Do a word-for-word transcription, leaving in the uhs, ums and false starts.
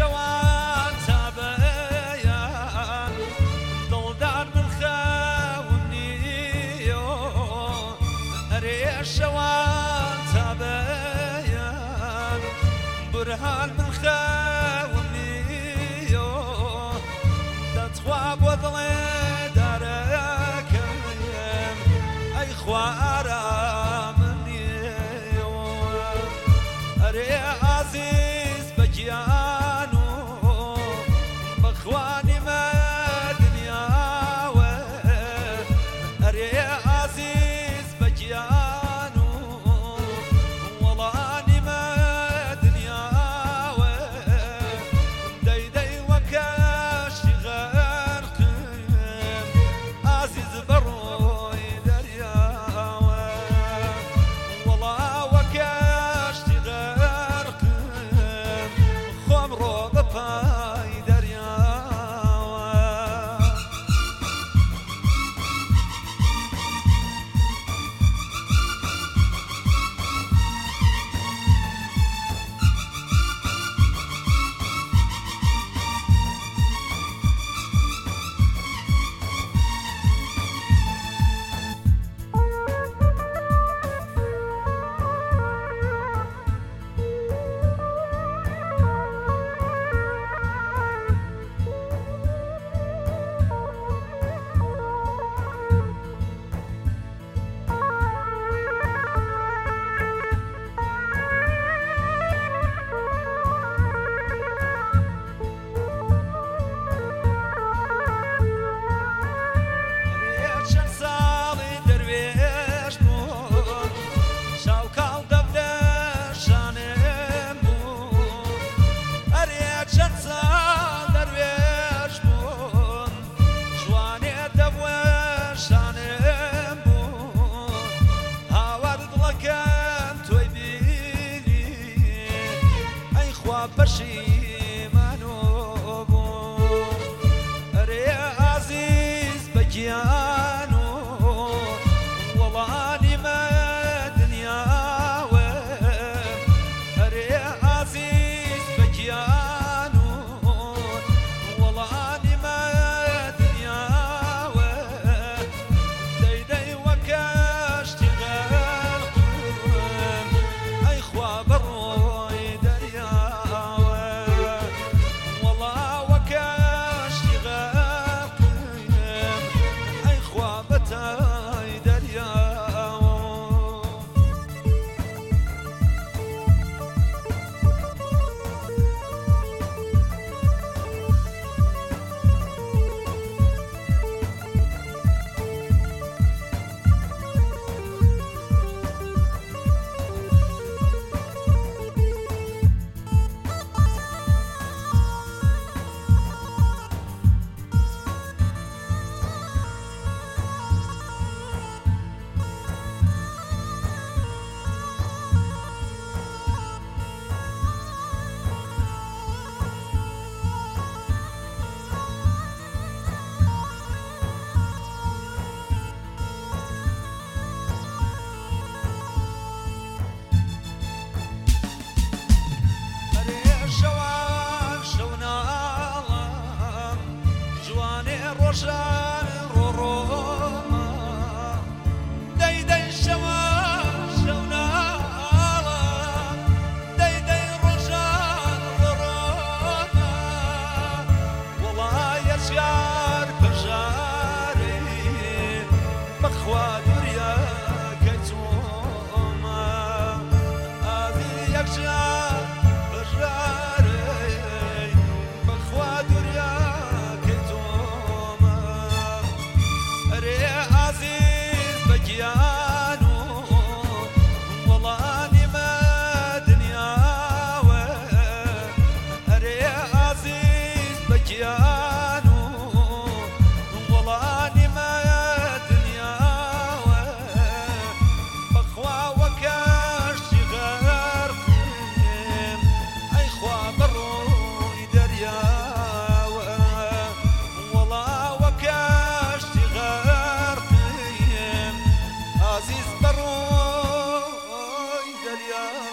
شەوان تابەیان دڵدار من خەونیۆ ئەرێ شەوان تابەیان برهان من خەونیۆ دەتخوا بۆ دڵێ دارەکەم ئەی خوا ئارامم نییە ئەرێ عەزیز بە گیان و بەخوانیمە دنیاوە ئەرێ عەزیز بە گیان و وەڵانیمە دنیاوە دەیدەی وەکەشتی غەرقم عەزیز بەڕۆی دەریاوە وەڵا وەکەشتی غەرقم خۆم ڕۆ بە پای دەریاوە چەند ساڵی دەروێش بوون شاوکاڵ دەم لە شانم بوون ئەرێ چەند ساڵ دەروێش بوون جوانێ دەبووە شانم بوون هاوار دڵەکەم تۆی بینی ئەی خوا بەشی